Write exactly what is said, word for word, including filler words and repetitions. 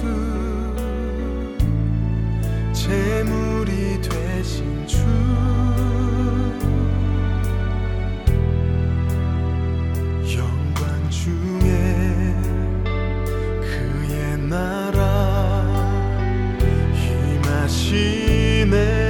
재물이 되신 주 영광 중에 그의 나라 임하시네